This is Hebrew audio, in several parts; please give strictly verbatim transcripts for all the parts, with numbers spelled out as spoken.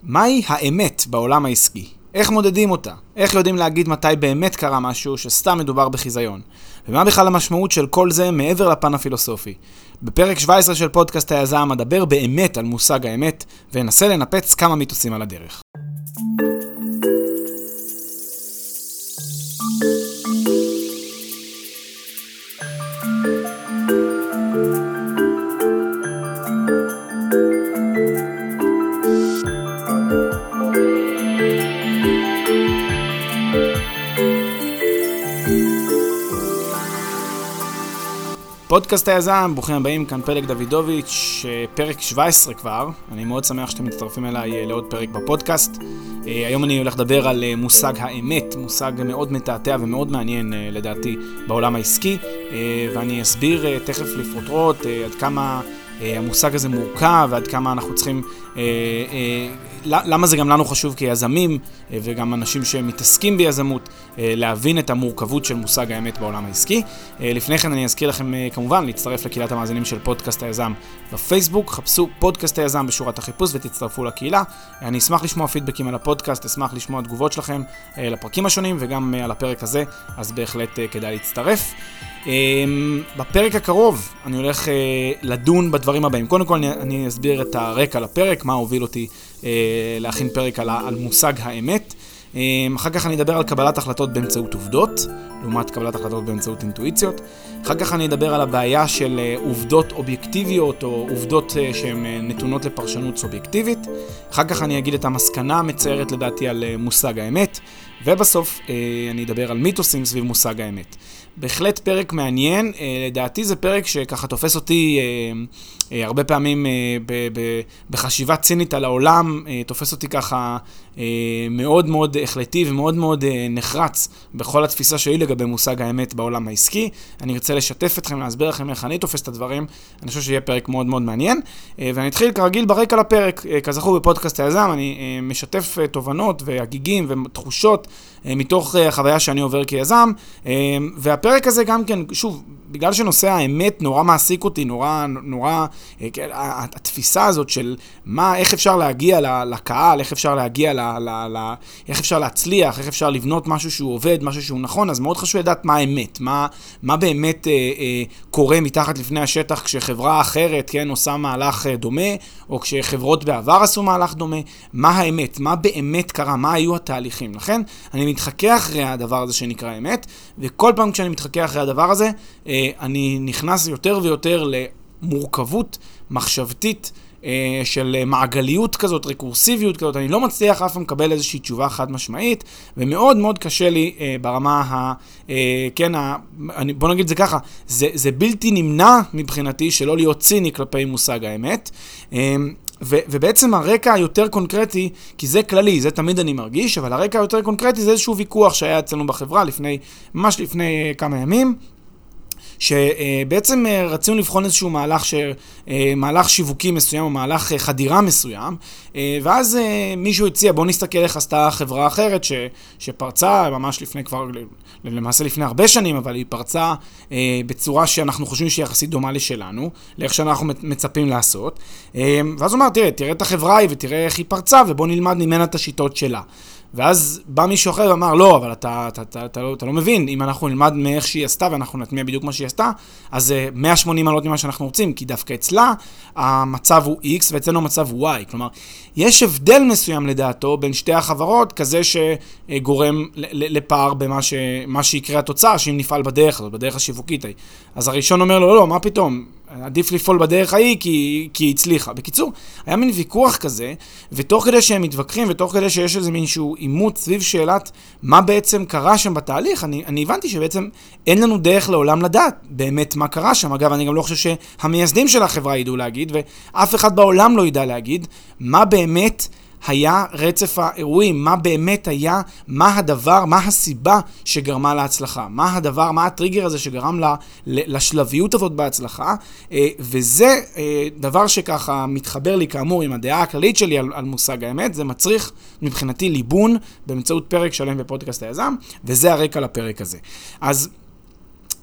מהי האמת בעולם העסקי? איך מודדים אותה? איך יודעים להגיד מתי באמת קרה משהו שסתם מדובר בחיזיון? ומה בכלל המשמעות של כל זה מעבר לפן הפילוסופי? בפרק שבע עשרה של פודקאסט היזם אדבר באמת על מושג האמת ואנסה לנפץ כמה מיתוסים על הדרך. פודקאסט היזם, ברוכים הבאים, כאן פלג דוידוביץ', פרק שבע עשרה כבר. אני מאוד שמח שאתם מצטרפים אליי לעוד פרק בפודקאסט. היום אני הולך לדבר על מושג האמת, מושג מאוד מתעתע ומאוד מעניין לדעתי בעולם העסקי, ואני אסביר תכף לפרוטרוט עד כמה המושג הזה מורכב ועד כמה אנחנו צריכים, למה זה גם לנו חשוב כיזמים וגם אנשים שמתעסקים ביזמות, להבין את המורכבות של מושג האמת בעולם העסקי. לפני כן אני אזכיר לכם כמובן להצטרף לקהילת המאזינים של פודקאסט היזם בפייסבוק, חפשו פודקאסט היזם בשורת החיפוש ותצטרפו לקהילה. אני אשמח לשמוע פידבקים על הפודקאסט, אשמח לשמוע תגובות שלכם לפרקים השונים וגם על הפרק הזה, אז בהחלט כדאי להצטרף. בפרק הקרוב אני הולך לדון בדברים הבאים. קודם כל אני אסביר את הרקע לפרק, מה הוביל אותי להכין פרק על, על מושג האמת. אחר כך אני אדבר על קבלת החלטות באמצעות עובדות, לעומת קבלת החלטות באמצעות אינטואיציות. אחר כך אני אדבר על הבעיה של עובדות אובייקטיביות או עובדות שהן נתונות לפרשנות סובייקטיבית. אחר כך אני אגיד את המסקנה המצערת לדעתי על מושג האמת. ובסוף אני אדבר על מיתוסים סביב מושג האמת. בהחלט פרק מעניין, לדעתי זה פרק שככה תופס אותי הרבה פעמים בחשיבה צינית על העולם, תופס אותי ככה מאוד מאוד החלטי ומאוד מאוד נחרץ בכל התפיסה שלי לגבי מושג האמת בעולם העסקי. אני רוצה לשתף אתכם, להסביר לכם איך אני תופס את הדברים. אני חושב שיהיה פרק מאוד מאוד מעניין, ואני אתחיל כרגיל ברקע לפרק. כזכור בפודקאסט היזם אני משתף תובנות והגיגים ותחושות מתוך החוויה שאני עובר כיזם, והפרק הזה גם כן, שוב, בגלל שנושא האמת נורא מעסיק אותי, נורא, נורא, התפיסה הזאת של מה, איך אפשר להגיע לקהל, איך אפשר להגיע, ל, ל, ל, איך אפשר להצליח, איך אפשר לבנות משהו שהוא עובד, משהו שהוא נכון, אז מאוד חשוב לדעת מה האמת, מה, מה באמת אה, אה, קורה מתחת לפני השטח כשחברה אחרת, כן, עושה מהלך דומה, או כשחברות בעבר עשו מהלך דומה, מה האמת, מה באמת קרה, מה היו התהליכים. לכן, אני מתחכה אחרי הדבר הזה שנקרא האמת, וכל פעם כשאני מתחכה אחרי הדבר הזה, אה, אני נכנס יותר ויותר למורכבות מחשבתית, של מעגליות כזאת, רקורסיביות כזאת. אני לא מצליח אף פעם לקבל איזושהי תשובה חד משמעית, ומאוד מאוד קשה לי ברמה ה... כן, ה, בוא נגיד זה ככה, זה, זה בלתי נמנע מבחינתי שלא להיות ציני כלפי מושג האמת, ו, ובעצם הרקע היותר קונקרטי, כי זה כללי, זה תמיד אני מרגיש, אבל הרקע היותר קונקרטי זה איזשהו ויכוח שהיה אצלנו בחברה לפני, ממש לפני כמה ימים, שבעצם רצינו לבחון איזשהו מהלך, ש... מהלך שיווקי מסוים או מהלך חדירה מסוים, ואז מישהו הציע, בוא נסתכל איך עשתה חברה אחרת ש... שפרצה ממש לפני כבר, למעשה לפני הרבה שנים, אבל היא פרצה בצורה שאנחנו חושבים שהיא יחסית דומה לשלנו, לאיך שאנחנו מצפים לעשות. ואז הוא אומר, תראה, תראה את החברה היא ותראה איך היא פרצה, ובוא נלמד ממנה את השיטות שלה. ואז בא מישהו אחר ואמר, לא, אבל אתה, אתה, אתה, אתה, לא, אתה לא מבין, אם אנחנו נלמד מאיך שהיא עשתה ואנחנו נטמיע בדיוק מה שהיא עשתה, אז זה מאה ושמונים מעלות ממה שאנחנו רוצים, כי דווקא אצלה המצב הוא X ואצלנו המצב הוא Y. כלומר, יש הבדל מסוים לדעתו בין שתי החברות, כזה שגורם לפער במה ש, מה שיקרה התוצאה, שאם נפעל בדרך הזאת, בדרך השיווקית. אז הראשון אומר לו, לא, לא, מה פתאום? עדיף לפעול בדרך ההיא כי, כי היא הצליחה. בקיצור, היה מין ויכוח כזה, ותוך כדי שהם מתווכחים, ותוך כדי שיש איזה מישהו אימות סביב שאלת מה בעצם קרה שם בתהליך, אני, אני הבנתי שבעצם אין לנו דרך לעולם לדעת באמת מה קרה שם. אגב, אני גם לא חושב שהמייסדים של החברה ידעו להגיד, ואף אחד בעולם לא ידע להגיד מה באמת היה רצף האירועים, מה באמת היה, מה הדבר, מה הסיבה שגרמה להצלחה, מה הדבר, מה הטריגר הזה שגרם לה, לשלביות הזאת בהצלחה, וזה דבר שככה מתחבר לי כאמור עם הדעה הכללית שלי על, על מושג האמת. זה מצריך מבחינתי ליבון באמצעות פרק שלם בפודקאסט היזם, וזה הרקע לפרק הזה. אז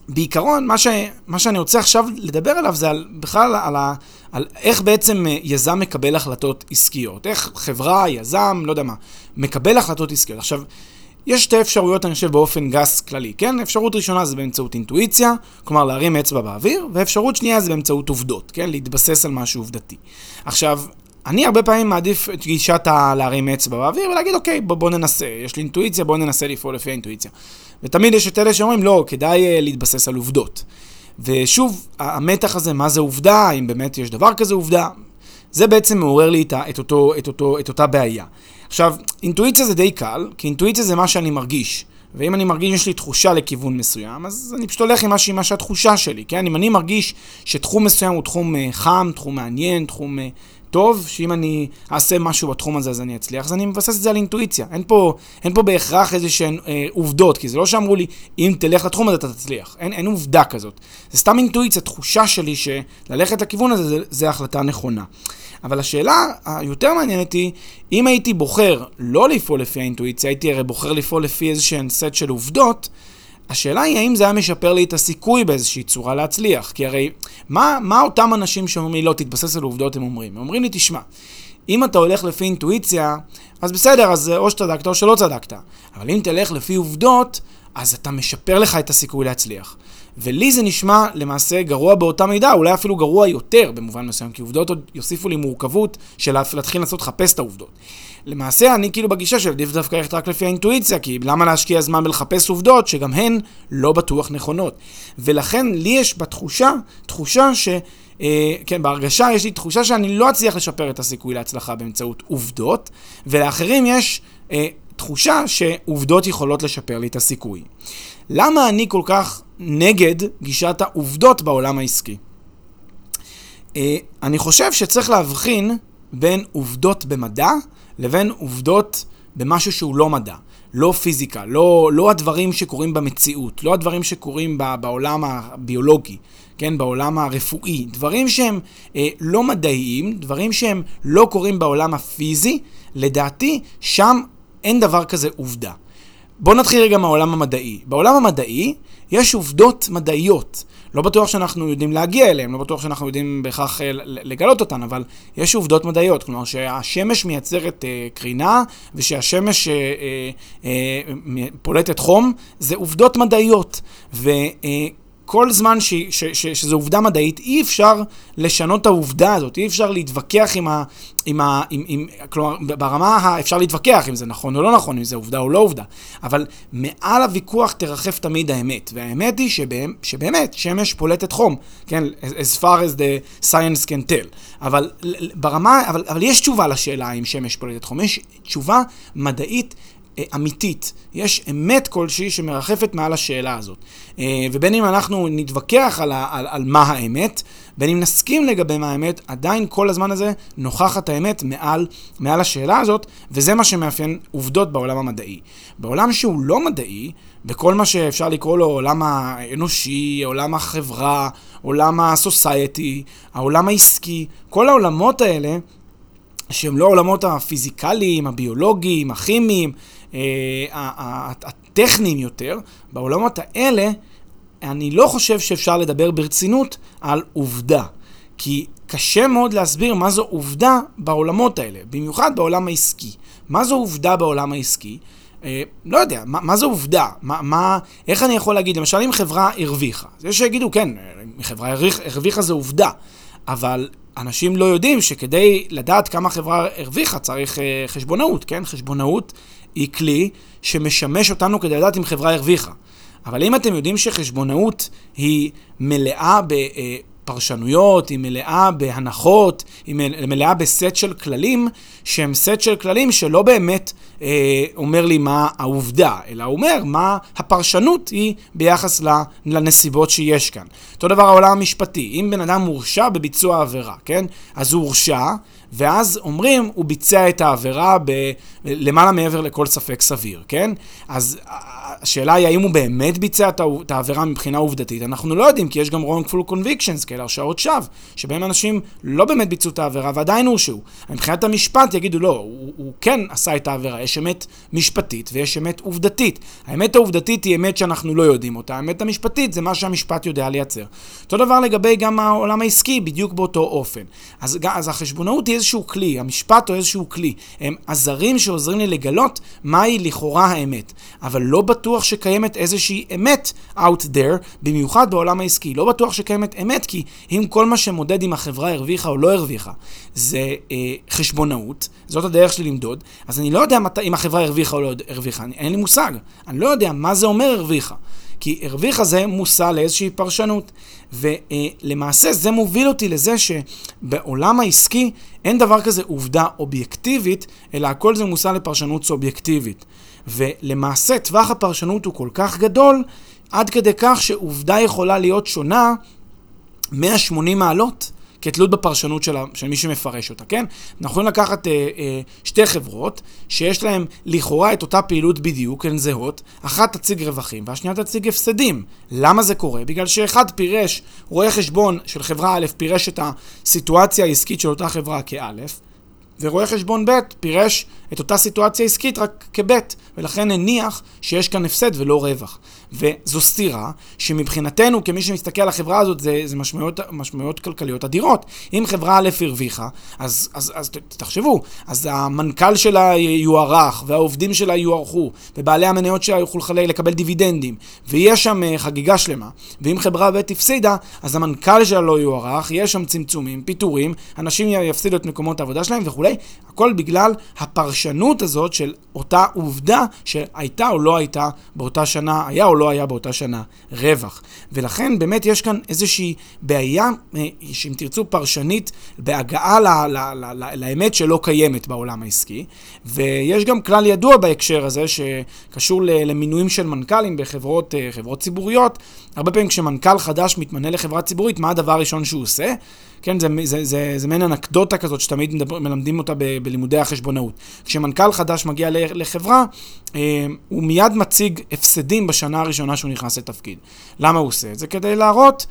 בעיקרון, מה, ש, מה שאני רוצה עכשיו לדבר עליו זה על, בכלל על, ה, על איך בעצם יזם מקבל החלטות עסקיות. איך חברה, יזם, לא יודע מה, מקבל החלטות עסקיות. עכשיו, יש שתי אפשרויות, אני חושב, באופן גס כללי, כן? אפשרות ראשונה זה באמצעות אינטואיציה, כלומר להרים אצבע באוויר, ואפשרות שנייה זה באמצעות עובדות, כן? להתבסס על משהו עובדתי. עכשיו, אני הרבה פעמים מעדיף את גישת להרים אצבע באוויר ולהגיד, אוקיי, בוא, בוא ננסה, יש לי אינטואיציה, בוא ננסה לפעול לפי האינטואיציה. ותמיד יש את אלה שאומרים, לא, כדאי להתבסס על עובדות. ושוב, המתח הזה, מה זה עובדה, האם באמת יש דבר כזה עובדה, זה בעצם מעורר לי את, אותו, את, אותו, את אותה בעיה. עכשיו, אינטואיציה זה די קל, כי אינטואיציה זה מה שאני מרגיש. ואם אני מרגיש שיש לי תחושה לכיוון מסוים, אז אני פשוט הולך עם מה, מה שהתחושה שלי, כן? אם אני מרגיש שתחום מסוים הוא תחום חם, תחום מעניין, תחום טוב, שאם אני אעשה משהו בתחום הזה אז אני אצליח, אז אני מבסס את זה על אינטואיציה. אין פה, אין פה בהכרח איזה שהן אה, עובדות, כי זה לא שאמרו לי, אם תלך לתחום הזה אתה תצליח. אין, אין עובדה כזאת. זה סתם אינטואיציה, תחושה שלי שללכת לכיוון הזה, זה, זה החלטה נכונה. אבל השאלה היותר מעניינת היא, אם הייתי בוחר לא לפעול לפי האינטואיציה, הייתי הרי בוחר לפעול לפי איזשהן סט של עובדות, השאלה היא האם זה היה משפר לי את הסיכוי באיזושהי צורה להצליח. כי הרי, מה, מה אותם אנשים שאומרים לי, לא, תתבסס על עובדות, הם אומרים? הם אומרים לי, תשמע, אם אתה הולך לפי אינטואיציה, אז בסדר, אז או שצדקת או שלא צדקת. אבל אם תלך לפי עובדות, אז אתה משפר לך את הסיכוי להצליח. ולי זה נשמע למעשה גרוע באותה מידה, אולי אפילו גרוע יותר במובן מסוים, כי עובדות עוד יוסיפו לי מורכבות של להתחיל לעשות לחפש את העובדות. למעשה אני כאילו בגישה של עדיף דווקא ללכת רק לפי האינטואיציה, כי למה להשקיע זמן בלחפש עובדות שגם הן לא בטוח נכונות. ולכן לי יש בתחושה, תחושה ש... אה, כן, בהרגשה יש לי תחושה שאני לא אצליח לשפר את הסיכוי להצלחה באמצעות עובדות, ולאחרים יש אה, תחושה שעובדות יכולות לשפר לי את הסיכוי. למה אני כל כך נגד גישת העובדות בעולם העסקי? אה, אני חושב שצריך להבחין בין עובדות במדע לבין עובדות במשהו שהוא לא מדע, לא פיזיקה, לא, לא הדברים שקורים במציאות, לא הדברים שקורים בעולם הביולוגי, כן, בעולם הרפואי, דברים שהם אה, לא מדעיים, דברים שהם לא קורים בעולם הפיזי, לדעתי שם אין דבר כזה עובדה. בואו נתחיל רגע מהעולם המדעי. בעולם המדעי יש עובדות מדעיות. לא בטוח שאנחנו יודעים להגיע אליהם, לא בטוח שאנחנו יודעים בכך לגלות אותן, אבל יש עובדות מדעיות. כלומר, שהשמש מייצרת אה, קרינה, ושהשמש אה, אה, אה, פולטת חום, זה עובדות מדעיות. ו... אה, כל זמן ש, ש, ש, שזו עובדה מדעית, אי אפשר לשנות את העובדה הזאת, אי אפשר להתווכח עם ה... עם ה עם, עם, כלומר, ברמה אפשר להתווכח אם זה נכון או לא נכון, אם זה עובדה או לא עובדה, אבל מעל הוויכוח תרחף תמיד האמת, והאמת היא שבאמת, שבאמת שמש פולטת חום, כן, as far as the science can tell, אבל ברמה, אבל, אבל יש תשובה לשאלה אם שמש פולטת חום, יש תשובה מדעית אמיתית. יש אמת כלשהי שמרחפת מעל השאלה הזאת. ובין אם אנחנו נתווכח על, על, על מה האמת, בין אם נסכים לגבי מה האמת, עדיין כל הזמן הזה נוכחת האמת מעל, מעל השאלה הזאת, וזה מה שמאפיין עובדות בעולם המדעי. בעולם שהוא לא מדעי, בכל מה שאפשר לקרוא לו עולם האנושי, עולם החברה, עולם הסוסייטי, העולם העסקי, כל העולמות האלה, שהם לא העולמות הפיזיקליים, הביולוגיים, הכימיים, הטכניים יותר, בעולמות האלה אני לא חושב שאפשר לדבר ברצינות על עובדה, כי קשה מאוד להסביר מה זו עובדה בעולמות האלה, במיוחד בעולם העסקי. מה זו עובדה בעולם העסקי? אה, לא יודע, מה, מה זו עובדה? מה, מה, איך אני יכול להגיד? למשל, אם חברה הרוויחה, זה שיגידו, כן, חברה הרוויחה זה עובדה, אבל אנשים לא יודעים שכדי לדעת כמה חברה הרוויחה צריך אה, חשבונאות, כן? חשבונאות היא כלי שמשמש אותנו כדי לדעת אם חברה הרוויחה. אבל אם אתם יודעים שחשבונאות היא מלאה בפרשנויות, היא מלאה בהנחות, היא מלאה בסט של כללים, שהם סט של כללים שלא באמת אה, אומר לי מה העובדה, אלא אומר מה הפרשנות היא ביחס לנסיבות שיש כאן. אותו דבר העולם המשפטי, אם בן אדם מורשע בביצוע עבירה, כן? אז הוא הורשע, ואז אומרים, הוא ביצע את העבירה ב- למעלה מעבר לכל ספק סביר, כן? אז השאלה היא, האם הוא באמת ביצע את העבירה מבחינה עובדתית? אנחנו לא יודעים, כי יש גם wrongful convictions, כאלה הרשעות שווא, שבהם אנשים לא באמת ביצעו את העבירה, ועדיין הורשעו. מבחינת המשפט יגידו, לא, הוא, הוא כן עשה את העבירה, יש אמת משפטית ויש אמת עובדתית. האמת העובדתית היא אמת שאנחנו לא יודעים אותה, האמת המשפטית זה מה שהמשפט יודע לייצר. אותו דבר לגבי גם העולם העסקי, בדיוק באותו אופן. אז, אז החשבונאות היא איזשהו כלי, המשפט הוא איזשהו כלי. הם עזרים שעוזרים לי לגלות מהי לכאורה האמת. אבל לא בטוח שקיימת איזושהי אמת out there, במיוחד בעולם העסקי. לא בטוח שקיימת אמת, כי אם כל מה שמודד אם החברה הרוויחה או לא הרוויחה, זה אה, חשבונאות, זאת הדרך שלי למדוד, אז אני לא יודע מת, אם החברה הרוויחה או לא הרוויחה, אני, אין לי מושג. אני לא יודע מה זה אומר הרוויחה. כי הרוויחה זה מושא לאיזושהי פרשנות, ולמעשה זה מוביל אותי לזה שבעולם העסקי אין דבר כזה עובדה אובייקטיבית, אלא הכל זה מושא לפרשנות סובייקטיבית. ולמעשה טווח הפרשנות הוא כל כך גדול, עד כדי כך שעובדה יכולה להיות שונה מאה ושמונים מעלות, כתלות בפרשנות של, של מי שמפרש אותה, כן? אנחנו יכולים לקחת אה, אה, שתי חברות שיש להן לכאורה את אותה פעילות בדיוק, הן זהות, אחת תציג רווחים והשנייה תציג הפסדים. למה זה קורה? בגלל שאחד פירש, רואה חשבון של חברה א' פירש את הסיטואציה העסקית של אותה חברה כאלף, ורואה חשבון ב' פירש את אותה סיטואציה עסקית רק כב', ולכן הניח שיש כאן הפסד ולא רווח. וזו סתירה שמבחינתנו, כמי שמסתכל על החברה הזאת, זה, זה משמעויות, משמעויות כלכליות אדירות. אם חברה א' הרוויחה, אז, אז, אז תחשבו, אז המנכ"ל שלה יוערך, והעובדים שלה יוערכו, ובעלי המניות שלה יוכלו לקבל דיבידנדים, ויש שם חגיגה שלמה. ואם חברה ב' הפסידה, אז המנכ"ל שלה לא יוערך, יש שם צמצומים, פיטורים, אנשים יפסידו את מקומות העבודה שלהם וכו'. הכל בגלל הפרשנות הזאת של אותה עובדה שהייתה או לא הייתה באותה שנה, היה או לא היה באותה שנה רווח. ולכן באמת יש כאן איזושהי בעיה, שאם תרצו פרשנית, בהגעה ל- ל- ל- ל- לאמת שלא קיימת בעולם העסקי. ויש גם כלל ידוע בהקשר הזה שקשור למינויים של מנכ"לים בחברות חברות ציבוריות. הרבה פעמים כשמנכ"ל חדש מתמנה לחברה ציבורית, מה הדבר הראשון שהוא עושה? כן, זה, זה, זה, זה מעין אנקדוטה כזאת שתמיד מדבר, מלמדים אותה ב, בלימודי החשבונאות. כשמנכ"ל חדש מגיע לחברה, אה, הוא מיד מציג הפסדים בשנה הראשונה שהוא נכנס לתפקיד. למה הוא עושה את זה? כדי להראות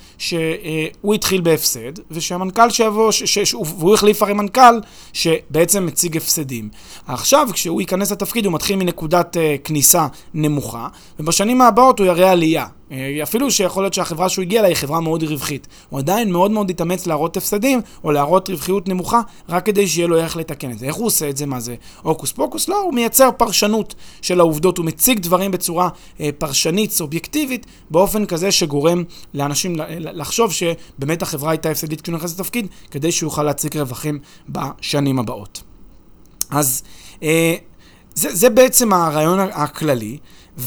שהוא התחיל בהפסד, ושהמנכ"ל שיבוא, ש, ש, ש, והוא החליף הרי מנכ"ל שבעצם מציג הפסדים. עכשיו, כשהוא ייכנס לתפקיד, הוא מתחיל מנקודת אה, כניסה נמוכה, ובשנים הבאות הוא יראה עלייה. אפילו שיכול להיות שהחברה שהוא הגיע לה היא חברה מאוד רווחית. הוא עדיין מאוד מאוד יתאמץ להראות הפסדים, או להראות רווחיות נמוכה, רק כדי שיהיה לו איך לתקן את זה. איך הוא עושה את זה? מה זה? אוקוס פוקוס? לא, הוא מייצר פרשנות של העובדות, הוא מציג דברים בצורה אה, פרשנית, סובייקטיבית, באופן כזה שגורם לאנשים לחשוב שבאמת החברה הייתה הפסדית כשהוא נכנס לתפקיד, כדי שהוא יוכל להציג רווחים בשנים הבאות. אז אה, זה, זה בעצם הרעיון הכללי,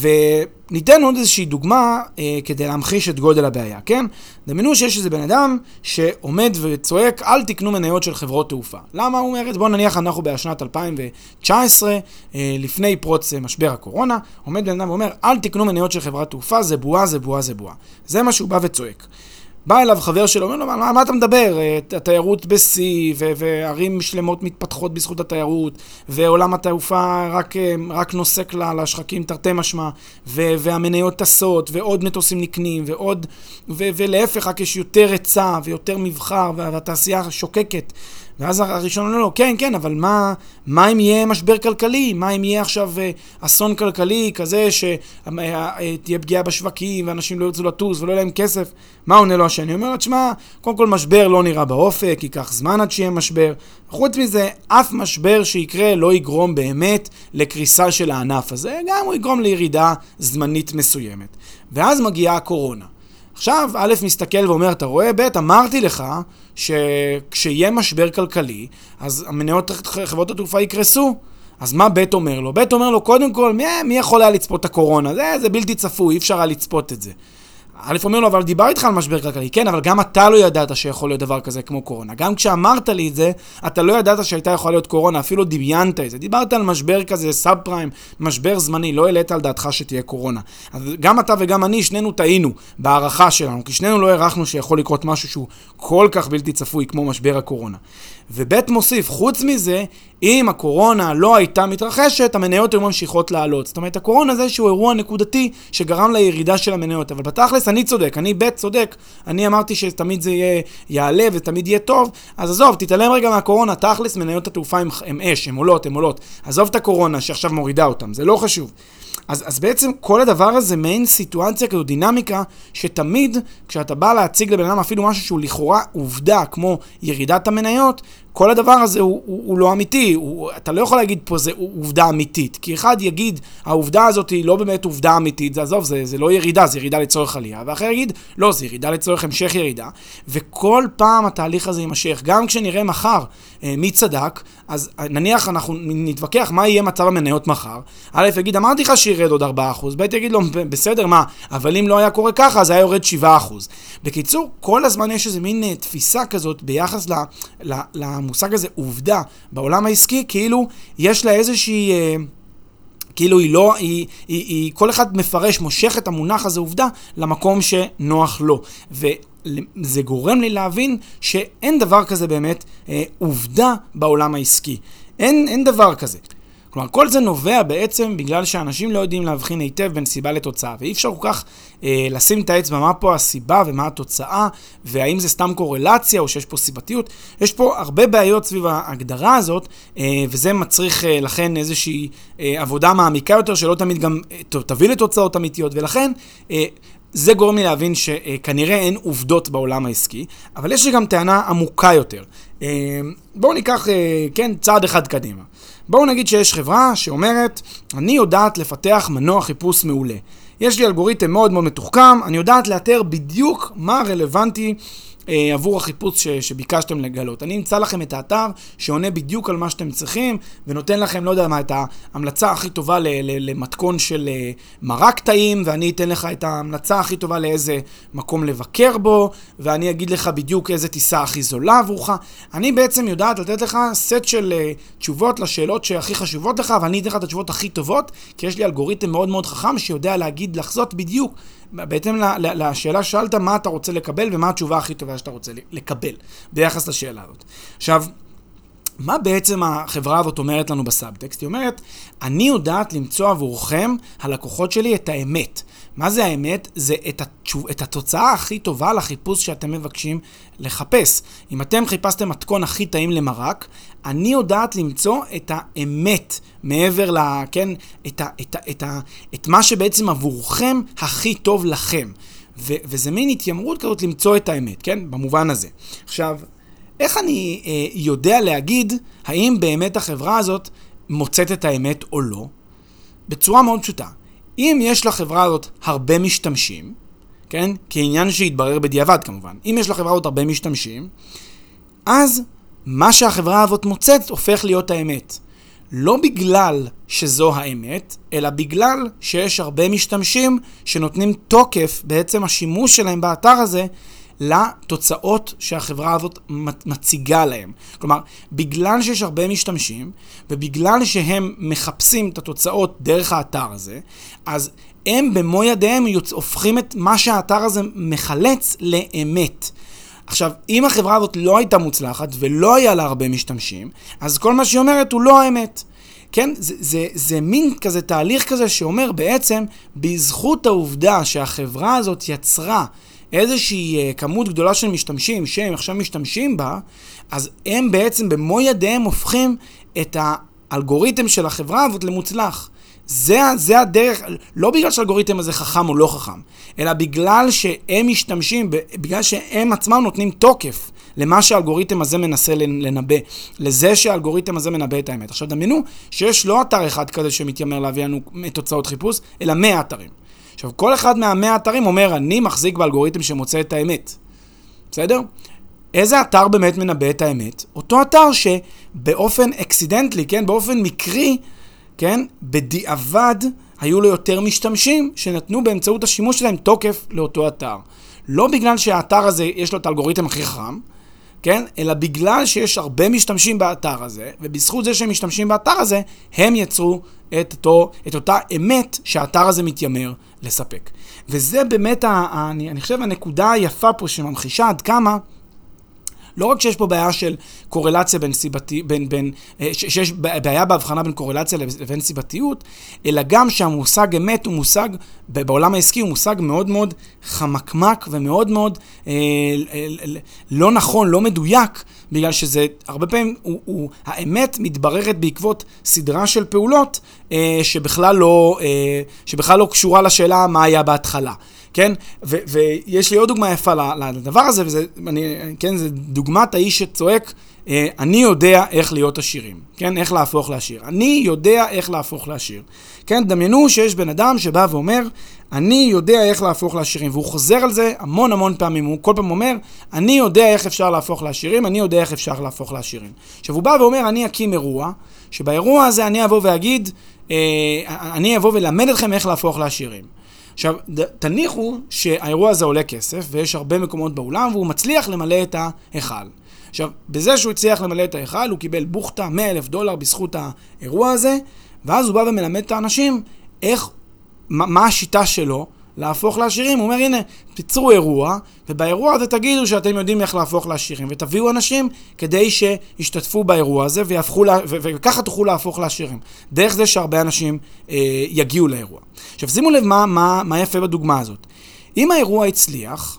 וניתן עוד איזושהי דוגמה אה, כדי להמחיש את גודל הבעיה, כן? דמיינו שיש איזה בן אדם שעומד וצועק, אל תקנו מניות של חברות תעופה. למה הוא אומר את זה? בוא נניח אנחנו בשנת אלפיים תשע עשרה, אה, לפני פרוץ משבר הקורונה, עומד בן אדם ואומר, אל תקנו מניות של חברת תעופה, זה בועה, זה בועה, זה בועה. זה מה שהוא בא וצועק. בא אליו חבר שלו, אומר לו, מה, מה אתה מדבר? התיירות בסי, וערים שלמות מתפתחות בזכות התיירות, ועולם התעופה רק, רק נוסק לשחקים תרתי משמע, והמניות טסות, ועוד מטוסים נקנים, ועוד, ו, ולהפך, רק יש יותר היצע, ויותר מבחר, והתעשייה שוקקת. ואז הראשון אומר לו, כן, כן, אבל מה, מה אם יהיה משבר כלכלי? מה אם יהיה עכשיו אסון כלכלי כזה שתהיה פגיעה בשווקים ואנשים לא ירצו לטוס ולא יהיה להם כסף? מה עונה לו השני? אומר לו, תשמע, קודם כל משבר לא נראה באופק, ייקח זמן עד שיהיה משבר. חוץ מזה, אף משבר שיקרה לא יגרום באמת לקריסה של הענף הזה, גם הוא יגרום לירידה זמנית מסוימת. ואז מגיעה הקורונה. עכשיו, א' מסתכל ואומר, אתה רואה, ב' אמרתי לך שכשיהיה משבר כלכלי, אז המניות חברות התעופה יקרסו. אז מה ב' אומר לו? ב' אומר לו, קודם כל, מי, מי יכול היה לצפות את הקורונה? זה, זה בלתי צפוי, אי אפשר היה לצפות את זה. א' אומר לו, אבל דיבר איתך על משבר כלכלי. כן, אבל גם אתה לא ידעת שיכול להיות דבר כזה כמו קורונה. גם כשאמרת לי את זה, אתה לא ידעת שהייתה יכולה להיות קורונה, אפילו דמיינת את זה. דיברת על משבר כזה, סאב פריים, משבר זמני, לא העלית על דעתך שתהיה קורונה. אז גם אתה וגם אני, שנינו טעינו בהערכה שלנו, כי שנינו לא הערכנו שיכול לקרות משהו שהוא כל כך בלתי צפוי כמו משבר הקורונה. ובית מוסיף, חוץ מזה, אם הקורונה לא הייתה מתרחשת, המניות היו ממשיכות לעלות. זאת אומרת, הקורונה זה איזשהו אירוע נקודתי שגרם לירידה של המניות. אבל בתכלס אני צודק, אני בית צודק. אני אמרתי שתמיד זה יהיה, יעלה ותמיד יהיה טוב. אז עזוב, תתעלם רגע מהקורונה, תכלס מניות התעופה הם, הם אש, הם עולות, הם עולות. עזוב את הקורונה שעכשיו מורידה אותם, זה לא חשוב. אז, אז בעצם כל הדבר הזה מעין סיטואציה כזו דינמיקה, שתמיד כשאתה בא להציג לבן אדם אפילו משהו שהוא לכאורה עובדה כמו ירידת המניות, כל הדבר הזה הוא, הוא, הוא לא אמיתי, הוא, אתה לא יכול להגיד פה זה עובדה אמיתית, כי אחד יגיד העובדה הזאת היא לא באמת עובדה אמיתית, זה עזוב, זה, זה לא ירידה, זה ירידה לצורך עלייה, ואחר יגיד לא, זה ירידה לצורך המשך ירידה, וכל פעם התהליך הזה יימשך, גם כשנראה מחר אה, מי צדק, אז נניח אנחנו נתווכח מה יהיה מצב המניות מחר, א' יגיד אמרתי לך שירד עוד ארבעה אחוז, ב' יגיד לו בסדר מה, אבל אם לא היה קורה ככה אז היה יורד שבעה אחוז. בקיצור, כל הזמן יש איזה מין תפיסה כזאת ביחס ל, ל, למושג הזה עובדה בעולם העסקי, כאילו יש לה איזושהי, אה, כאילו היא לא, היא, היא, היא, כל אחד מפרש, מושך את המונח הזה עובדה למקום שנוח לו. וזה גורם לי להבין שאין דבר כזה באמת אה, עובדה בעולם העסקי. אין, אין דבר כזה. כלומר, כל זה נובע בעצם בגלל שאנשים לא יודעים להבחין היטב בין סיבה לתוצאה, ואי אפשר כל כך אה, לשים את האצבע מה פה הסיבה ומה התוצאה, והאם זה סתם קורלציה או שיש פה סיבתיות. יש פה הרבה בעיות סביב ההגדרה הזאת, אה, וזה מצריך אה, לכן איזושהי אה, עבודה מעמיקה יותר, שלא תמיד גם אה, תביא לתוצאות אמיתיות, ולכן אה, זה גורם לי להבין שכנראה אין עובדות בעולם העסקי, אבל יש גם טענה עמוקה יותר. אה, בואו ניקח אה, כן, צעד אחד קדימה. בואו נגיד שיש חברה שאומרת, אני יודעת לפתח מנוע חיפוש מעולה. יש לי אלגוריתם מאוד מאוד מתוחכם, אני יודעת לאתר בדיוק מה רלוונטי אה, עבור החיפוש ש, שביקשתם לגלות. אני אמצא לכם את האתר שעונה בדיוק על מה שאתם צריכים, ונותן לכם, לא יודע מה, את ההמלצה הכי טובה ל, ל, למתכון של אה, מרק טעים, ואני אתן לך את ההמלצה הכי טובה לאיזה מקום לבקר בו, ואני אגיד לך בדיוק איזה טיסה הכי זולה עבורך. אני בעצם יודעת לתת לך סט של אה, תשובות לשאלות שהכי חשובות לך, ואני אתן לך את התשובות הכי טובות, כי יש לי אלגוריתם מאוד מאוד חכם שיודע להגיד, לחזות בדיוק, בהתאם לשאלה שאלת מה אתה רוצה לקבל ומה התשובה הכי טובה שאתה רוצה לקבל ביחס לשאלה הזאת. עכשיו, מה בעצם החברה הזאת אומרת לנו בסאבטקסט? היא אומרת, אני יודעת למצוא עבורכם, הלקוחות שלי, את האמת. מה זה האמת? זה את, התשוב, את התוצאה הכי טובה לחיפוש שאתם מבקשים לחפש. אם אתם חיפשתם מתכון הכי טעים למרק, אני יודעת למצוא את האמת מעבר ל... כן, את, ה, את, ה, את, ה, את מה שבעצם עבורכם הכי טוב לכם. ו, וזה מין התיימרות כזאת למצוא את האמת, כן? במובן הזה. עכשיו, איך אני אה, יודע להגיד האם באמת החברה הזאת מוצאת את האמת או לא? בצורה מאוד פשוטה. אם יש לחברה הזאת הרבה משתמשים, כן? כעניין שהתברר בדיעבד כמובן. אם יש לחברה הזאת הרבה משתמשים, אז מה שהחברה הזאת מוצאת הופך להיות האמת. לא בגלל שזו האמת, אלא בגלל שיש הרבה משתמשים שנותנים תוקף בעצם השימוש שלהם באתר הזה לתוצאות שהחברה הזאת מציגה להם. כלומר, בגלל שיש הרבה משתמשים, ובגלל שהם מחפשים את התוצאות דרך האתר הזה, אז הם במו ידיהם הופכים את מה שהאתר הזה מחלץ לאמת. עכשיו, אם החברה הזאת לא הייתה מוצלחת ולא היה לה הרבה משתמשים, אז כל מה שהיא אומרת הוא לא האמת. כן, זה, זה, זה מין כזה תהליך כזה שאומר בעצם, בזכות העובדה שהחברה הזאת יצרה איזושהי כמות גדולה של משתמשים שהם עכשיו משתמשים בה, אז הם בעצם במו ידיהם הופכים את האלגוריתם של החברה הזאת למוצלח. זה, זה הדרך, לא בגלל שהאלגוריתם הזה חכם או לא חכם, אלא בגלל שהם משתמשים, בגלל שהם עצמם נותנים תוקף למה שהאלגוריתם הזה מנסה לנבא, לזה שהאלגוריתם הזה מנבא את האמת. עכשיו דמיינו שיש לא אתר אחד כזה שמתיימר להביא לנו תוצאות חיפוש, אלא מאה אתרים. עכשיו, כל אחד מהמאה אתרים אומר, אני מחזיק באלגוריתם שמוצא את האמת. בסדר? איזה אתר באמת מנבא את האמת? אותו אתר שבאופן אקסידנטלי, כן, באופן מקרי, כן, בדיעבד, היו לו יותר משתמשים שנתנו באמצעות השימוש שלהם תוקף לאותו אתר. לא בגלל שהאתר הזה יש לו את האלגוריתם הכי חכם, כן? אלא בגלל שיש הרבה משתמשים באתר הזה, ובזכות זה שהם משתמשים באתר הזה, הם יצרו את, אותו, את אותה אמת שהאתר הזה מתיימר לספק. וזה באמת, ה, אני, אני חושב, הנקודה היפה פה שממחישה עד כמה, לא רק שיש פה בעיה של קורלציה בין סיבתי, בין, בין, שיש בעיה בהבחנה בין קורלציה לבין סיבתיות, אלא גם שהמושג אמת הוא מושג, בעולם העסקי הוא מושג מאוד מאוד חמקמק ומאוד מאוד אה, לא נכון, לא מדויק, בגלל שזה הרבה פעמים, הוא, הוא, האמת מתבררת בעקבות סדרה של פעולות אה, שבכלל לא, אה, שבכלל לא קשורה לשאלה מה היה בהתחלה. כן? ו- ויש לי עוד דוגמה יפה לדבר הזה, וזה, אני, כן, זה דוגמת האיש שצועק, אה, אני יודע איך להיות עשירים, כן? איך להפוך לעשיר. אני יודע איך להפוך לעשיר. כן? דמיינו שיש בן אדם שבא ואומר, אני יודע איך להפוך לעשירים, והוא חוזר על זה המון המון פעמים, הוא כל פעם אומר, אני יודע איך אפשר להפוך לעשירים, אני יודע איך אפשר להפוך לעשירים. עכשיו הוא בא ואומר, אני אקים אירוע, שבאירוע הזה אני אבוא ואגיד, אה, אני אבוא ולמד אתכם איך להפוך לעשירים. עכשיו, תניחו שהאירוע הזה עולה כסף, ויש הרבה מקומות בעולם, והוא מצליח למלא את ההיכל. עכשיו, בזה שהוא הצליח למלא את ההיכל, הוא קיבל בוכתה מאה אלף דולר בזכות האירוע הזה, ואז הוא בא ומלמד את האנשים איך, מה, מה השיטה שלו להפוך לעשירים. הוא אומר, הנה, תיצרו אירוע, ובאירוע הזה תגידו שאתם יודעים איך להפוך לעשירים, ותביאו אנשים כדי שישתתפו באירוע הזה, ויהפכו לה, ו- וככה תוכלו להפוך לעשירים. דרך זה שהרבה אנשים אה, יגיעו לאירוע. עכשיו, שימו לב מה, מה, מה יפה בדוגמה הזאת. אם האירוע הצליח,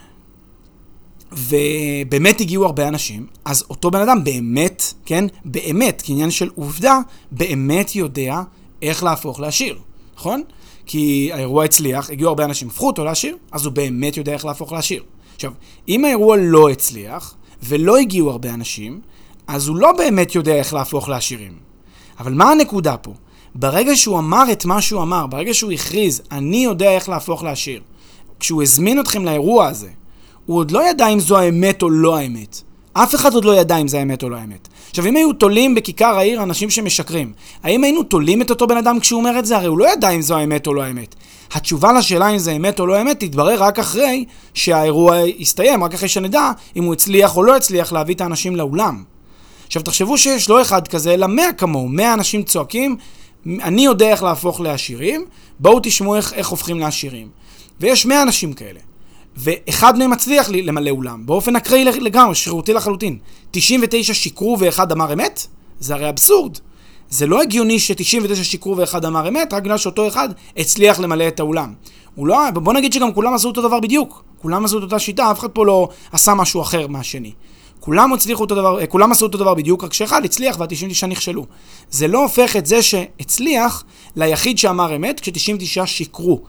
ובאמת הגיעו הרבה אנשים, אז אותו בן אדם באמת, כן, באמת, כעניין של עובדה, באמת יודע איך להפוך לעשיר, נכון? כי האירוע הצליח, הגיעו הרבה אנשים, הפכו אותו לעשיר, אז הוא באמת יודע איך להפוך לעשיר. עכשיו, אם האירוע לא הצליח, ולא הגיעו הרבה אנשים, אז הוא לא באמת יודע איך להפוך לעשירים. אבל מה הנקודה פה? ברגע שהוא אמר את מה שהוא אמר, ברגע שהוא הכריז, אני יודע איך להפוך לעשיר, כשהוא הזמין אתכם לאירוע הזה, הוא עוד לא ידע אם זו האמת או לא האמת. אף אחד עוד לא ידע אם זה האמת או לא האמת. עכשיו, אם היו תולים בכיכר העיר אנשים שמשקרים, האם היינו תולים את אותו בן אדם כשהוא אומר את זה? הרי הוא לא ידע אם זו האמת או לא האמת. התשובה לשאלה אם זה אמת או לא האמת תתברר רק אחרי שהאירוע יסתיים, רק אחרי שנדע אם הוא הצליח או לא הצליח להביא את האנשים לאולם. עכשיו, תחשבו שיש לא אחד כזה, אלא מאה כמוהו, מאה אנשים צועקים, אני יודע איך להפוך לעשירים, בואו תשמעו איך, איך הופכים לעשירים. ויש מאה אנשים כאלה. ואחד מהם מצליח למלא אולם, באופן אקראי לגמרי, שרירותי לחלוטין. תשעים ותשע שיקרו ואחד אמר אמת? זה הרי אבסורד. זה לא הגיוני ש-תשעים ותשע שיקרו ואחד אמר אמת, רק בגלל שאותו אחד הצליח למלא את האולם. לא, בוא נגיד שגם כולם עשו אותו דבר בדיוק. כולם עשו את אותה שיטה, אף אחד פה לא עשה משהו אחר מהשני. כולם הצליחו אותו דבר, כולם עשו אותו דבר בדיוק, רק שאחד הצליח וה-תשעים ותשע נכשלו. זה לא הופך את זה שהצליח ליחיד שאמר אמת, כש-תשעים ותשע שיקרו.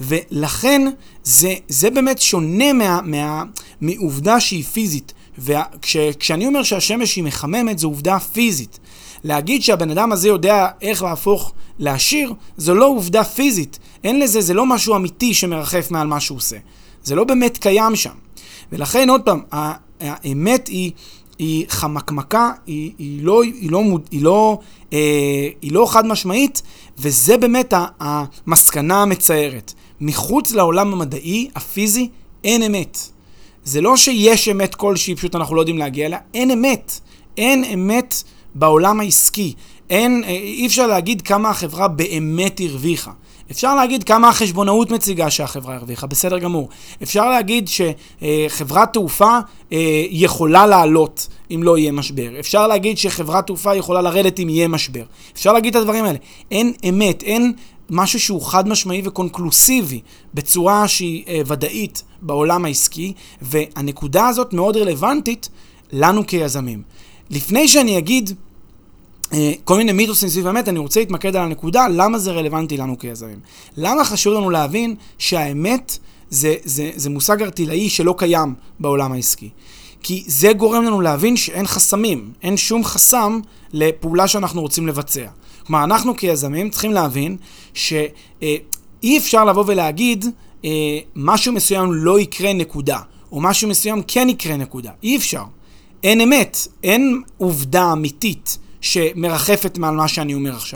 ולכן זה, זה באמת שונה מה, מה, מעובדה שהיא פיזית. וכשאני אומר שהשמש היא מחממת, זו עובדה פיזית. להגיד שהבן אדם הזה יודע איך להפוך לעשיר, זו לא עובדה פיזית. אין לזה, זה לא משהו אמיתי שמרחף מעל מה שהוא עושה. זה לא באמת קיים שם. ולכן עוד פעם, האמת היא, היא חמקמקה, היא, היא לא, היא לא, היא לא, אה, היא לא חד משמעית, וזה באמת המסקנה המצערת. מחוץ לעולם המדעי, הפיזי, אין אמת. זה לא שיש אמת כלשהי, פשוט אנחנו לא יודעים להגיע אליה, אין אמת. אין אמת בעולם העסקי. אין, אי אפשר להגיד כמה החברה באמת הרוויחה. אפשר להגיד כמה החשבונאות מציגה שהחברה הרוויחה, בסדר גמור. אפשר להגיד שחברת תעופה יכולה לעלות אם לא יהיה משבר. אפשר להגיד שחברת תעופה יכולה לרדת אם יהיה משבר. אפשר להגיד את הדברים האלה. אין אמת, אין משהו שהוא חד משמעי וקונקלוסיבי בצורה שהיא ודאית בעולם העסקי, והנקודה הזאת מאוד רלוונטית לנו כיזמים. לפני שאני אגיד כל מיני מיתוסים סביב האמת, אני רוצה להתמקד על הנקודה, למה זה רלוונטי לנו כיזמים. למה חשוב לנו להבין שהאמת זה, זה, זה מושג ארטילאי שלא קיים בעולם העסקי. כי זה גורם לנו להבין שאין חסמים, אין שום חסם לפעולה שאנחנו רוצים לבצע. כלומר, אנחנו כיזמים צריכים להבין שאי אפשר לבוא ולהגיד משהו מסוים לא יקרה נקודה, או משהו מסוים כן יקרה נקודה. אי אפשר. אין אמת, אין עובדה אמיתית שמרחפת מעל מה שאני אומר עכשיו.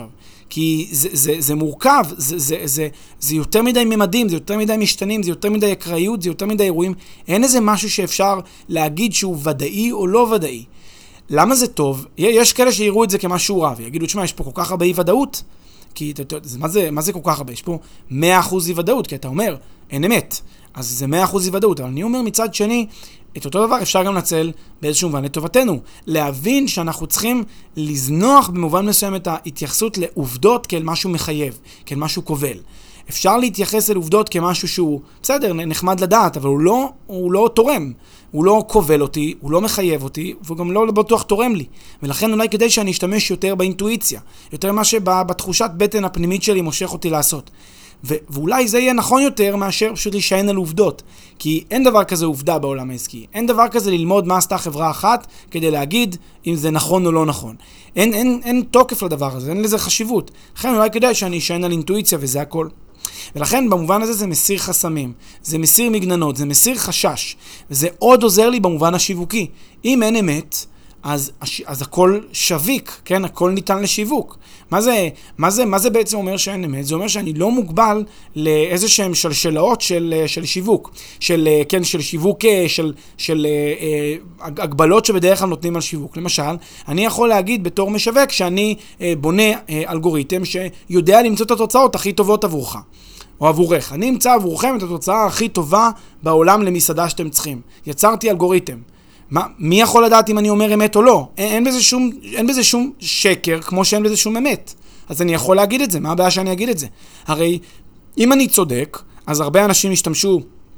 כי זה, זה, זה מורכב, זה, זה, זה, זה יותר מדי ממדים, זה יותר מדי משתנים, זה יותר מדי אקראיות, זה יותר מדי אירועים. אין איזה משהו שאפשר להגיד שהוא ודאי או לא ודאי. למה זה טוב? יש כאלה שיראו את זה כמשהו רע, ויגידו, תשמע, יש פה כל כך הרבה אי ודאות, כי מה זה, מה זה כל כך הרבה? יש פה מאה אחוז אי ודאות, כי אתה אומר, אין אמת, אז זה מאה אחוז אי ודאות, אבל אני אומר מצד שני, את אותו דבר אפשר גם לנצל באיזשהו מובן לטובתנו. להבין שאנחנו צריכים לזנוח במובן מסוים את ההתייחסות לעובדות כאל משהו מחייב, כאל משהו כובל. אפשר להתייחס אל עובדות כמשהו שהוא, בסדר, נחמד לדעת, אבל הוא לא, הוא לא תורם. הוא לא כובל אותי, הוא לא מחייב אותי, והוא גם לא בטוח תורם לי. ולכן אולי כדי שאני אשתמש יותר באינטואיציה, יותר מה שבתחושת בטן הפנימית שלי מושך אותי לעשות. ו- ואולי זה יהיה נכון יותר מאשר פשוט להישען על עובדות. כי אין דבר כזה עובדה בעולם העסקי. אין דבר כזה ללמוד מה עשתה חברה אחת כדי להגיד אם זה נכון או לא נכון. אין, אין, אין תוקף לדבר הזה, אין לזה חשיבות. לכן אולי כדאי שאני אשען על אינטואיציה וזה הכל. ולכן במובן הזה זה מסיר חסמים, זה מסיר מגננות, זה מסיר חשש. וזה עוד עוזר לי במובן השיווקי. אם אין אמת, אז, אז הכל שוויק, כן? הכל ניתן לשיווק. מה זה, מה זה, מה זה בעצם אומר שאין אמת? זה אומר שאני לא מוגבל לאיזה שהם שלשלאות של, של שיווק, של, כן, של שיווק, של, של אה, הגבלות שבדרך כלל נותנים על שיווק. למשל, אני יכול להגיד בתור משווק שאני אה, בונה אה, אלגוריתם שיודע למצוא את התוצאות הכי טובות עבורך. או עבורך. אני אמצא עבורכם את התוצאה הכי טובה בעולם למסעדה שאתם צריכים. יצרתי אלגוריתם. מה, מי יכול לדעת אם אני אומר אמת או לא? אין, אין בזה שום, אין בזה שום שקר, כמו שאין בזה שום אמת. אז אני יכול להגיד את זה. מה הבעיה שאני אגיד את זה? הרי, אם אני צודק, אז הרבה אנשים ישתמשו,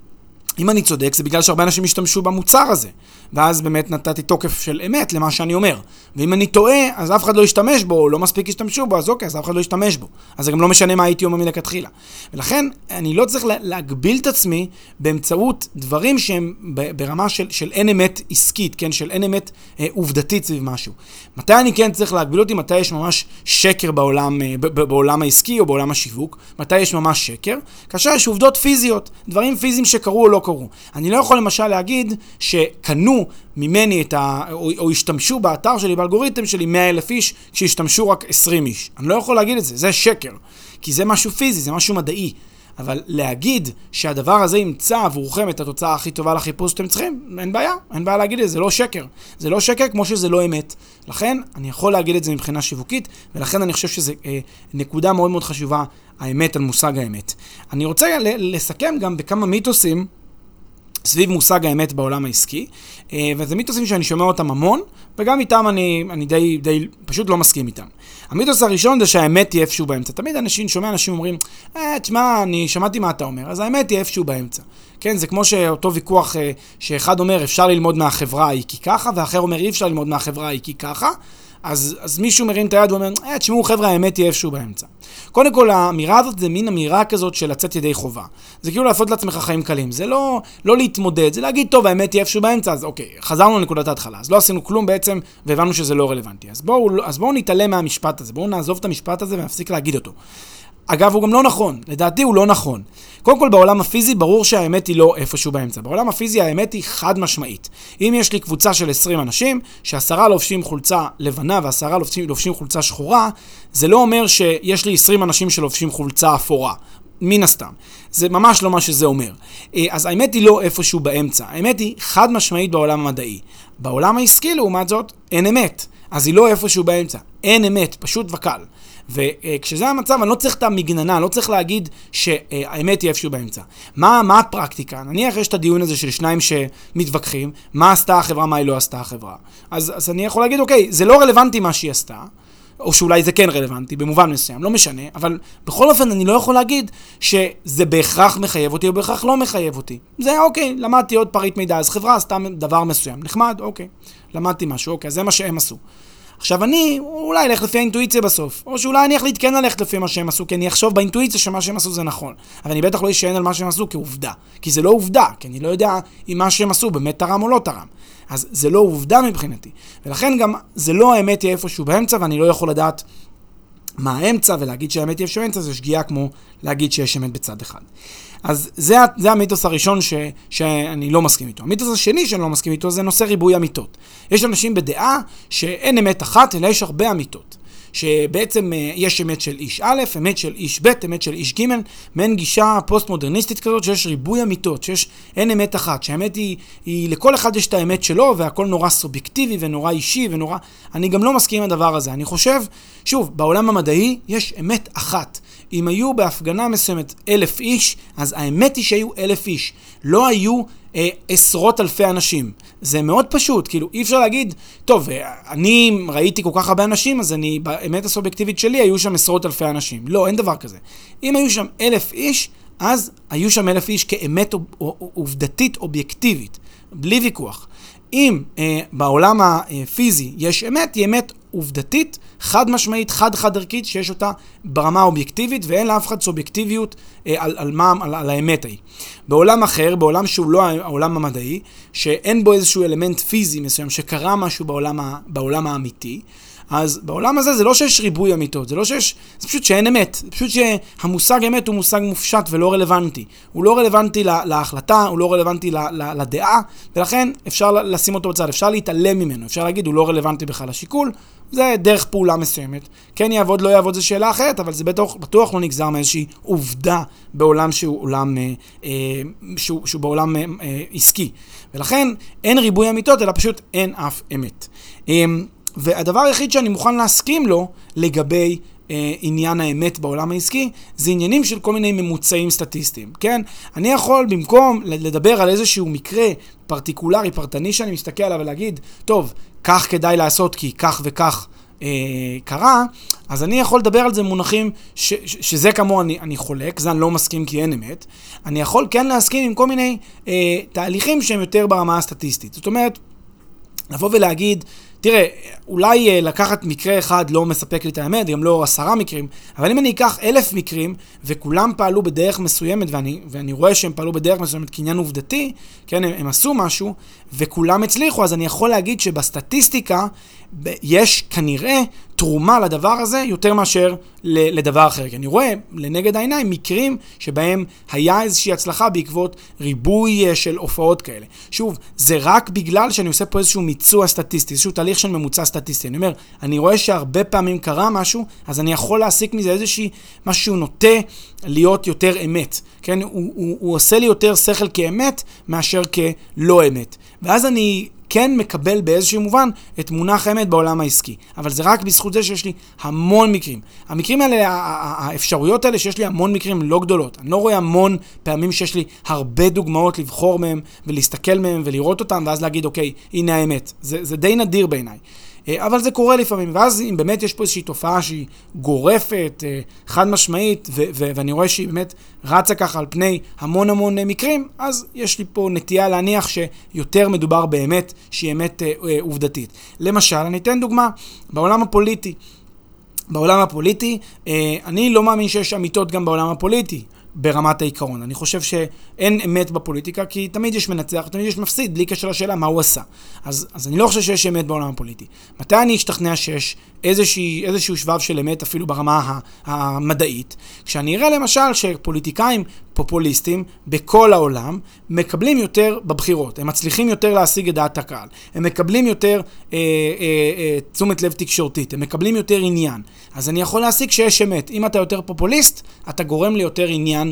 אם אני צודק, זה בגלל שהרבה אנשים ישתמשו במוצר הזה. ואז באמת נתתי תוקף של אמת למה שאני אומר. ואם אני טועה, אז אף אחד לא ישתמש בו, או לא מספיק ישתמשו בו, אז אוקיי, אז אף אחד לא ישתמש בו. אז זה גם לא משנה מה הייתי אומר מלכתחילה. ולכן, אני לא צריך להגביל את עצמי באמצעות דברים שהם ברמה של, של אין אמת עסקית, כן? של אין אמת אה, עובדתית סביב משהו. מתי אני כן צריך להגביל אותי? מתי יש ממש שקר בעולם, אה, בעולם העסקי או בעולם השיווק? מתי יש ממש שקר? כאשר יש עובדות פיזיות, דברים פיזיים שקרו או לא קרו. אני לא יכול למשל להגיד שקנו ממני את ה... או, או השתמשו באתר שלי, באלגוריתם שלי, מאה אלף איש, שהשתמשו רק עשרים איש. אני לא יכול להגיד את זה, זה שקר. כי זה משהו פיזי, זה משהו מדעי. אבל להגיד שהדבר הזה ימצא עבורכם את התוצאה הכי טובה לחיפוש שאתם צריכים, אין בעיה. אין בעיה להגיד את זה, זה לא שקר. זה לא שקר כמו שזה לא אמת. לכן אני יכול להגיד את זה מבחינה שיווקית, ולכן אני חושב שזה אה, נקודה מאוד מאוד חשובה, האמת על מושג האמת. אני רוצה לסכם גם בכמה מיתוסים, סביב מושג האמת בעולם העסקי, וזה מיתוסים שאני שומע אותם המון, וגם איתם אני, אני די, די פשוט לא מסכים איתם. המיתוס הראשון זה שהאמת היא איפשהו באמצע. תמיד אנשים, שומע אנשים אומרים, אה, תשמע, אני שמעתי מה אתה אומר, אז האמת היא איפשהו באמצע. כן, זה כמו שאותו ויכוח שאחד אומר, אפשר ללמוד מהחברה היא כי ככה, ואחר אומר, אי אפשר ללמוד מהחברה היא כי ככה, אז, אז מישהו מרים את היד ואומר, אה, תשמעו חבר'ה, האמת היא איפשהו באמצע. קודם כל, האמירה הזאת זה מין אמירה כזאת של לצאת ידי חובה. זה כאילו לעשות לעצמך חיים קלים. זה לא, לא להתמודד, זה להגיד, טוב, האמת היא איפשהו באמצע, אז אוקיי, חזרנו לנקודת ההתחלה, אז לא עשינו כלום בעצם, והבנו שזה לא רלוונטי. אז בואו, אז בואו נתעלם מהמשפט הזה, בואו נעזוב את המשפט הזה ונפסיק להגיד אותו. אגב, הוא גם לא נכון. לדעתי הוא לא נכון. קודם כל, בעולם הפיזי ברור שהאמת היא לא איפשהו באמצע. בעולם הפיזי האמת היא חד משמעית. אם יש לי קבוצה של עשרים אנשים, שעשרה לובשים חולצה לבנה ועשרה לובשים, לובשים חולצה שחורה, זה לא אומר שיש לי עשרים אנשים שלובשים חולצה אפורה. מן הסתם. זה ממש לא מה שזה אומר. אז האמת היא לא איפשהו באמצע. האמת היא חד משמעית בעולם המדעי. בעולם העסקי, לעומת זאת, אין אמת. אז היא לא איפשהו באמצע. אין אמת, פשוט וקל. וכשזה המצב, אני לא צריך את המגננה, אני לא צריך להגיד שהאמת היא איפשהו באמצע. מה, מה הפרקטיקה? נניח יש את הדיון הזה של שניים שמתווכחים, מה עשתה החברה, מה היא לא עשתה החברה. אז, אז אני יכול להגיד, אוקיי, זה לא רלוונטי מה שהיא עשתה, או שאולי זה כן רלוונטי, במובן מסוים, לא משנה, אבל בכל אופן אני לא יכול להגיד שזה בהכרח מחייב אותי, או בהכרח לא מחייב אותי. זה אוקיי, למדתי עוד פריט מידע, אז חברה עשתה דבר מסוים, נחמד, אוקיי, למדתי משהו, אוקיי, זה מה שהם עשו. עכשיו אני אולי אלך לפי האינטואיציה בסוף, או שאולי אני אחליט כן ללכת לפי מה שהם עשו, כי אני אחשוב באינטואיציה שמה שהם עשו זה נכון. אבל אני בטח לא אשען על מה שהם עשו כעובדה, כי זה לא עובדה, כי אני לא יודע אם מה שהם עשו באמת תרם או לא תרם. אז זה לא עובדה מבחינתי. ולכן גם זה לא האמת היא איפשהו באמצע, ואני לא יכול לדעת מה האמצע, ולהגיד שהאמת היא איפשהו באמצע, זה שגיאה כמו להגיד שיש אמת בצד אחד. אז זה, זה המיתוס הראשון ש, שאני לא מסכים איתו. המיתוס השני שאני לא מסכים איתו זה נושא ריבוי אמיתות. יש אנשים בדעה שאין אמת אחת, אלא יש הרבה אמיתות. שבעצם יש אמת של איש א', אמת של איש ב', אמת של איש ג', מעין גישה פוסט-מודרניסטית כזאת, שיש ריבוי אמיתות, שיש אין אמת אחת, שהאמת היא, היא לכל אחד יש את האמת שלו, והכל נורא סובייקטיבי ונורא אישי ונורא... אני גם לא מסכים עם הדבר הזה. אני חושב, שוב, בעולם המדעי יש אמת אחת. אם היו בהפגנה מסוימת אלף איש, אז האמת היא שהיו אלף איש. לא היו אה, עשרות אלפי אנשים. זה מאוד פשוט, כאילו אי אפשר להגיד, טוב, אני ראיתי כל כך הרבה אנשים, אז אני, באמת הסובייקטיבית שלי, היו שם עשרות אלפי אנשים. לא, אין דבר כזה. אם היו שם אלף איש, אז היו שם אלף איש כאמת עובדתית אובייקטיבית, בלי ויכוח. אם אה, בעולם הפיזי יש אמת, היא אמת עובדתית, חד משמעית, חד חד ערכית, שיש אותה ברמה אובייקטיבית, ואין לאף אחד סובייקטיביות אה, על, על, מה, על, על האמת ההיא. בעולם אחר, בעולם שהוא לא העולם המדעי, שאין בו איזשהו אלמנט פיזי מסוים, שקרה משהו בעולם, ה, בעולם האמיתי, אז בעולם הזה זה לא שיש ריבוי אמיתות, זה לא שיש, זה פשוט שאין אמת, זה פשוט שהמושג אמת הוא מושג מופשט ולא רלוונטי. הוא לא רלוונטי לה, להחלטה, הוא לא רלוונטי לה, לה, לדעה, ולכן אפשר לשים אותו בצד, אפשר להתעלם ממנו, אפשר להגיד הוא לא רלוונטי בכלל לשיקול, זה דרך פעולה מסוימת. כן יעבוד, לא יעבוד, זה שאלה אחרת, אבל זה בטוח, בטוח לא נגזר מאיזושהי עובדה בעולם שהוא עולם, אה, אה, שהוא, שהוא בעולם אה, אה, עסקי. ולכן אין ריבוי אמיתות, אלא פשוט אין אף אמת. אה, והדבר היחיד שאני מוכן להסכים לו לגבי אה, עניין האמת בעולם העסקי, זה עניינים של כל מיני ממוצעים סטטיסטיים, כן? אני יכול במקום לדבר על איזשהו מקרה פרטיקולרי, פרטני שאני מסתכל עליו ולהגיד, טוב, כך כדאי לעשות כי כך וכך אה, קרה, אז אני יכול לדבר על זה מונחים ש, ש, שזה כמו אני, אני חולק, זה אני לא מסכים כי אין אמת. אני יכול כן להסכים עם כל מיני אה, תהליכים שהם יותר ברמה הסטטיסטית. זאת אומרת, לבוא ולהגיד, תראה, אולי לקחת מקרה אחד לא מספק לי את האמת, גם לא עשרה מקרים, אבל אם אני אקח אלף מקרים, וכולם פעלו בדרך מסוימת, ואני, ואני רואה שהם פעלו בדרך מסוימת כעניין עובדתי, כן, הם, הם עשו משהו, וכולם הצליחו, אז אני יכול להגיד שבסטטיסטיקה, יש כנראה תרומה לדבר הזה יותר מאשר לדבר אחר. כי אני רואה לנגד העיניים מקרים שבהם היה איזושהי הצלחה בעקבות ריבוי של הופעות כאלה. שוב, זה רק בגלל שאני עושה פה איזשהו מיצוע סטטיסטי, איזשהו תהליך של ממוצע סטטיסטי. אני אומר, אני רואה שהרבה פעמים קרה משהו, אז אני יכול להסיק מזה איזושהי, משהו שהוא נוטה להיות יותר אמת. כן? הוא, הוא, הוא עושה לי יותר שכל כאמת מאשר כלא אמת. ואז אני כן מקבל באיזשהו מובן את מונח האמת בעולם העסקי. אבל זה רק בזכות זה שיש לי המון מקרים. המקרים האלה, האפשרויות האלה שיש לי המון מקרים לא גדולות. אני לא רואה המון פעמים שיש לי הרבה דוגמאות לבחור מהם ולהסתכל מהם ולראות אותם ואז להגיד, אוקיי, הנה האמת. זה, זה די נדיר בעיניי. אבל זה קורה לפעמים, ואז אם באמת יש פה איזושהי תופעה שהיא גורפת, חד משמעית, ו- ו- ואני רואה שהיא באמת רצה ככה על פני המון המון מקרים, אז יש לי פה נטייה להניח שיותר מדובר באמת שהיא אמת אה, עובדתית. למשל, אני אתן דוגמה, בעולם הפוליטי, בעולם הפוליטי, אה, אני לא מאמין שיש אמיתות גם בעולם הפוליטי. ברמת העיקרון. אני חושב שאין אמת בפוליטיקה, כי תמיד יש מנצח, תמיד יש מפסיד, בלי קשר לשאלה מה הוא עשה. אז, אז אני לא חושב שיש אמת בעולם הפוליטי. מתי אני אשתכנע שיש איזשהו, איזשהו שבב של אמת, אפילו ברמה המדעית? כשאני אראה למשל שפוליטיקאים פופוליסטים בכל העולם מקבלים יותר בבחירות, הם מצליחים יותר להשיג את דעת הקהל, הם מקבלים יותר אה, אה, אה, תשומת לב תקשורתית, הם מקבלים יותר עניין. אז אני יכול להשיג שיש אמת. אם אתה יותר פופוליסט, אתה גורם לי יותר עניין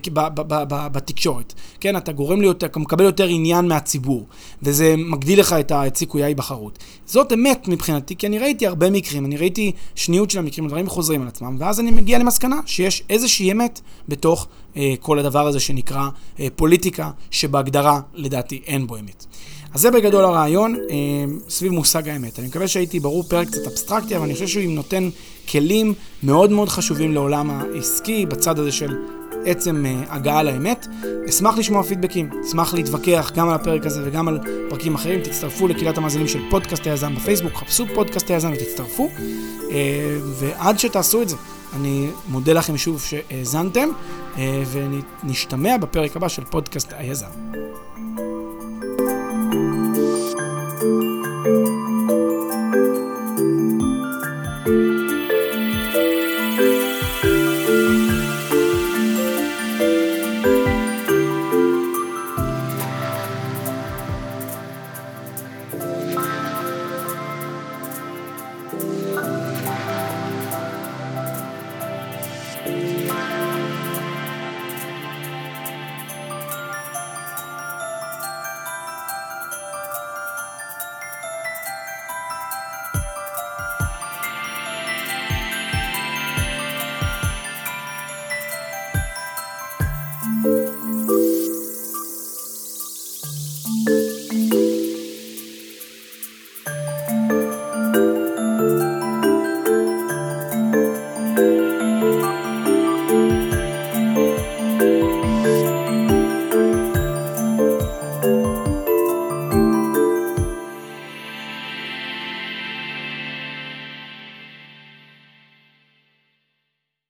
בתקשורת. כן, אתה גורם לי יותר, אתה מקבל יותר עניין מהציבור, וזה מגדיל לך את סיכויי ההיבחרות. זאת אמת מבחינתי, כי אני ראיתי הרבה מקרים, אני ראיתי שניות של המקרים, דברים חוזרים על עצמם, ואז אני מגיע למסקנה שיש איזושהי אמת בתוך אה, כל הדבר הזה שנקרא אה, פוליטיקה, שבהגדרה לדעתי אין בו אמת. אז זה בגדול הרעיון אה, סביב מושג האמת. אני מקווה שהייתי ברור, פרק קצת אבסטרקטי, אבל אני חושב שהוא נותן כלים מאוד מאוד חשובים לעולם העסקי, בצד הזה של עצם uh, הגעה לאמת. אשמח לשמוע פידבקים, אשמח להתווכח גם על הפרק הזה וגם על פרקים אחרים. תצטרפו לקהילת המאזינים של פודקאסט היזם בפייסבוק, חפשו פודקאסט היזם ותצטרפו. Uh, ועד שתעשו את זה, אני מודה לכם שוב שהאזנתם, uh, ונשתמע בפרק הבא של פודקאסט היזם.